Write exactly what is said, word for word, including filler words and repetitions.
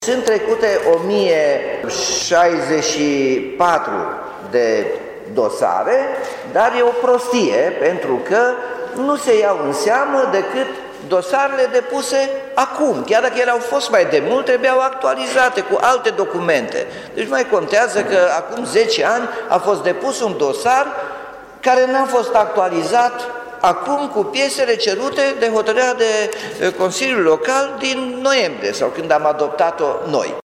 Sunt trecute o mie șaizeci și patru de dosare, dar e o prostie, pentru că nu se iau în seamă decât dosarele depuse acum. Chiar dacă ele au fost mai de mult, trebuiau actualizate cu alte documente. Deci mai contează că acum zece ani a fost depus un dosar care n-a fost actualizat acum cu piesele cerute de hotărârea de Consiliul Local din noiembrie sau când am adoptat-o noi.